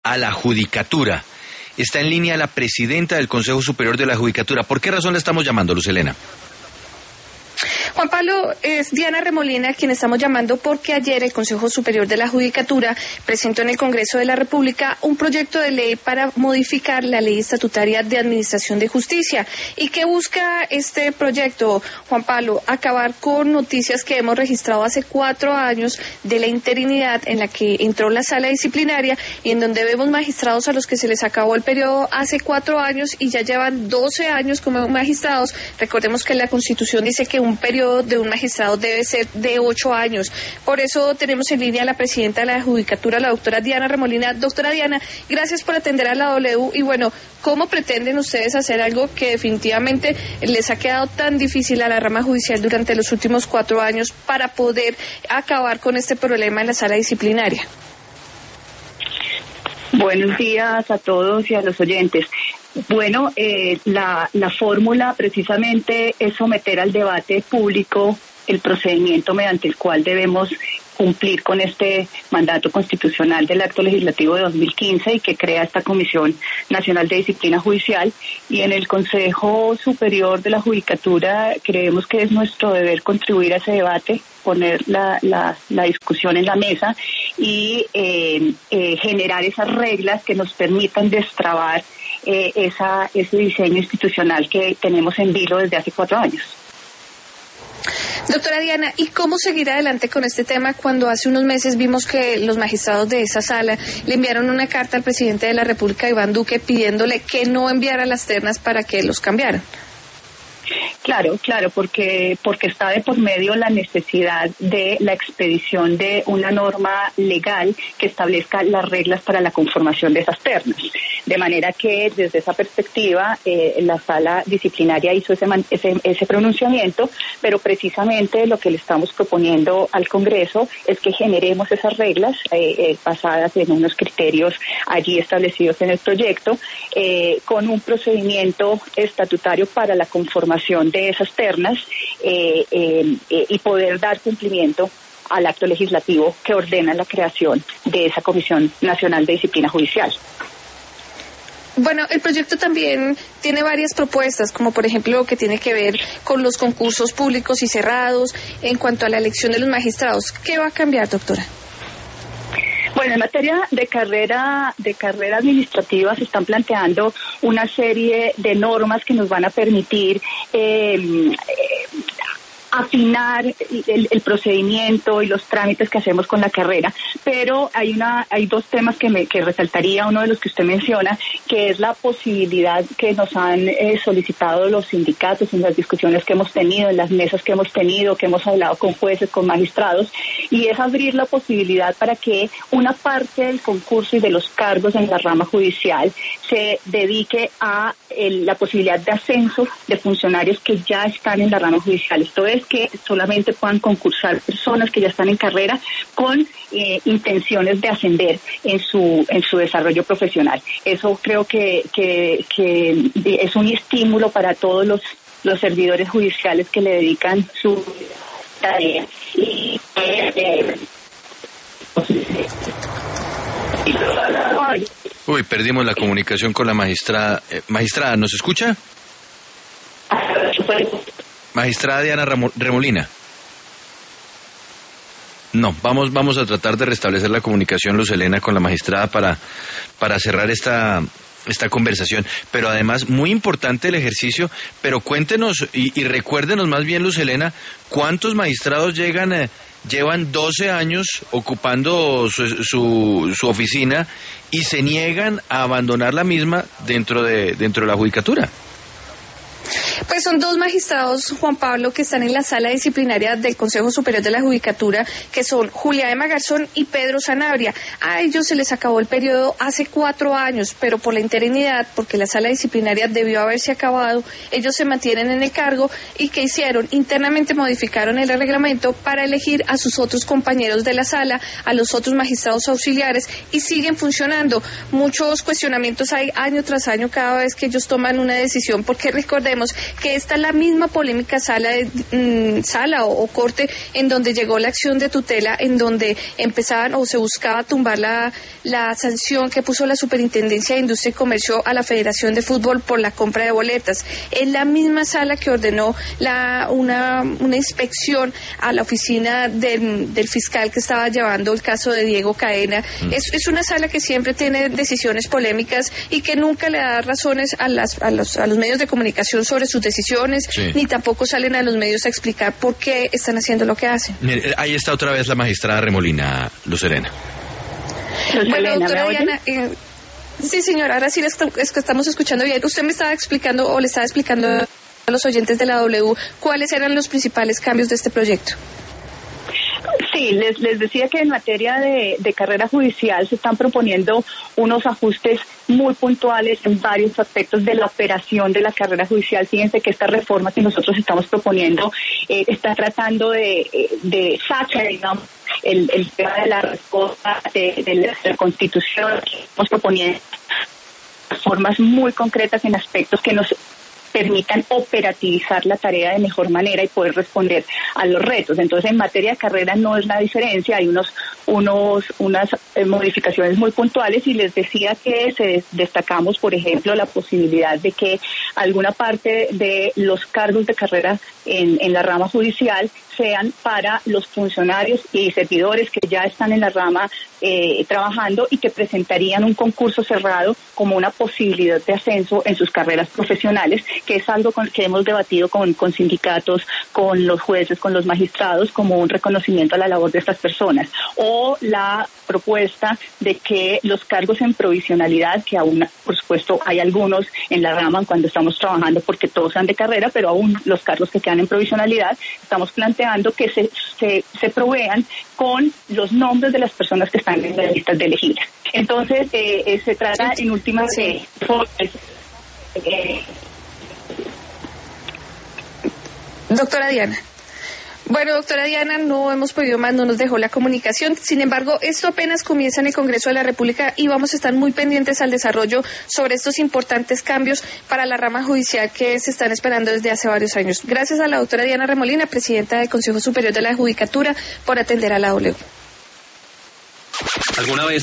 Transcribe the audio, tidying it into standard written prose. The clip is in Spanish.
a la Judicatura. Está en línea la presidenta del Consejo Superior de la Judicatura. ¿Por qué razón la estamos llamando, Luz Helena? Juan Pablo, es Diana Remolina quien estamos llamando porque ayer el Consejo Superior de la Judicatura presentó en el Congreso de la República un proyecto de ley para modificar la Ley Estatutaria de Administración de Justicia. ¿Y qué busca este proyecto, Juan Pablo? Acabar con noticias que hemos registrado hace 4 años de la interinidad en la que entró la sala disciplinaria y en donde vemos magistrados a los que se les acabó el periodo hace 4 años y ya llevan 12 años como magistrados. Recordemos que la Constitución dice que un periodo de un magistrado debe ser de 8 años. Por eso tenemos en línea a la presidenta de la Judicatura, la doctora Diana Remolina. Doctora Diana, gracias por atender a la W. Y bueno, ¿cómo pretenden ustedes hacer algo que definitivamente les ha quedado tan difícil a la rama judicial durante los últimos 4 años para poder acabar con este problema en la sala disciplinaria? Buenos días a todos y a los oyentes. Bueno, la fórmula precisamente es someter al debate público el procedimiento mediante el cual debemos cumplir con este mandato constitucional del Acto Legislativo de 2015 y que crea esta Comisión Nacional de Disciplina Judicial. Y en el Consejo Superior de la Judicatura creemos que es nuestro deber contribuir a ese debate, poner la discusión en la mesa y generar esas reglas que nos permitan destrabar ese diseño institucional que tenemos en vilo desde hace 4 años. Doctora Diana, ¿y cómo seguir adelante con este tema cuando hace unos meses vimos que los magistrados de esa sala le enviaron una carta al presidente de la República, Iván Duque, pidiéndole que no enviara las ternas para que los cambiaran? Claro, porque está de por medio la necesidad de la expedición de una norma legal que establezca las reglas para la conformación de esas ternas. De manera que desde esa perspectiva la sala disciplinaria hizo ese pronunciamiento, pero precisamente lo que le estamos proponiendo al Congreso es que generemos esas reglas basadas en unos criterios allí establecidos en el proyecto, con un procedimiento estatutario para la conformación de esas ternas y poder dar cumplimiento al acto legislativo que ordena la creación de esa Comisión Nacional de Disciplina Judicial. Bueno, el proyecto también tiene varias propuestas, como por ejemplo lo que tiene que ver con los concursos públicos y cerrados, en cuanto a la elección de los magistrados. ¿Qué va a cambiar, doctora? Bueno, en materia de carrera administrativa se están planteando una serie de normas que nos van a permitir afinar el procedimiento y los trámites que hacemos con la carrera, pero hay 2 temas que resaltaría, uno de los que usted menciona, que es la posibilidad que nos han solicitado los sindicatos en las discusiones que hemos tenido, en las mesas que hemos tenido, que hemos hablado con jueces, con magistrados, y es abrir la posibilidad para que una parte del concurso y de los cargos en la rama judicial se dedique a la posibilidad de ascenso de funcionarios que ya están en la rama judicial. Esto es que solamente puedan concursar personas que ya están en carrera con intenciones de ascender en su desarrollo profesional. Eso creo que es un estímulo para todos los servidores judiciales que le dedican su tarea. Uy, perdimos la comunicación con la magistrada. Magistrada, ¿nos escucha? Magistrada Diana Remolina. No, vamos a tratar de restablecer la comunicación, Luz Helena, con la magistrada para cerrar esta conversación. Pero además, muy importante el ejercicio, pero cuéntenos y recuérdenos más bien, Luz Helena, ¿cuántos magistrados llevan 12 años ocupando su oficina y se niegan a abandonar la misma dentro de la judicatura? Pues son 2 magistrados, Juan Pablo, que están en la sala disciplinaria del Consejo Superior de la Judicatura, que son Julia Emma Garzón y Pedro Sanabria. A ellos se les acabó el periodo hace 4 años, pero por la interinidad, porque la sala disciplinaria debió haberse acabado, ellos se mantienen en el cargo. ¿Y qué hicieron? Internamente modificaron el reglamento para elegir a sus otros compañeros de la sala, a los otros magistrados auxiliares, y siguen funcionando. Muchos cuestionamientos hay año tras año cada vez que ellos toman una decisión, porque recordemos que esta es la misma polémica sala o corte en donde llegó la acción de tutela, en donde empezaban o se buscaba tumbar la sanción que puso la Superintendencia de Industria y Comercio a la Federación de Fútbol por la compra de boletas. Es la misma sala que ordenó una inspección a la oficina del fiscal que estaba llevando el caso de Diego Cadena. Es una sala que siempre tiene decisiones polémicas y que nunca le da razones a los medios de comunicación sobre sus decisiones, ni tampoco salen a los medios a explicar por qué están haciendo lo que hacen. Mire, ahí está otra vez la magistrada Remolina, Luz Helena. Bueno, doctora Diana, sí, señora, ahora sí es que estamos escuchando bien. Usted me estaba explicando o le estaba explicando a los oyentes de la W cuáles eran los principales cambios de este proyecto. Sí, les decía que en materia de carrera judicial se están proponiendo unos ajustes muy puntuales en varios aspectos de la operación de la carrera judicial. Fíjense que esta reforma que nosotros estamos proponiendo está tratando de sacar, digamos, el tema de la respuesta de la Constitución. Estamos proponiendo reformas muy concretas en aspectos que nos permitan operativizar la tarea de mejor manera y poder responder a los retos. Entonces, en materia de carrera no es la diferencia, hay unas modificaciones muy puntuales, y les decía que destacamos, por ejemplo, la posibilidad de que alguna parte de los cargos de carrera en la rama judicial sean para los funcionarios y servidores que ya están en la rama trabajando y que presentarían un concurso cerrado como una posibilidad de ascenso en sus carreras profesionales, que es algo que hemos debatido con sindicatos, con los jueces, con los magistrados, como un reconocimiento a la labor de estas personas. O la propuesta de que los cargos en provisionalidad, que aún, por supuesto, hay algunos en la rama cuando estamos trabajando porque todos sean de carrera, pero aún los cargos que quedan en provisionalidad, estamos planteando que se provean con los nombres de las personas que están en las listas de elegibles. Entonces, se trata en última de... Doctora Diana. Bueno, doctora Diana, no hemos podido más, no nos dejó la comunicación. Sin embargo, esto apenas comienza en el Congreso de la República y vamos a estar muy pendientes al desarrollo sobre estos importantes cambios para la rama judicial que se están esperando desde hace varios años. Gracias a la doctora Diana Remolina, presidenta del Consejo Superior de la Judicatura, por atender a la W. ¿Alguna vez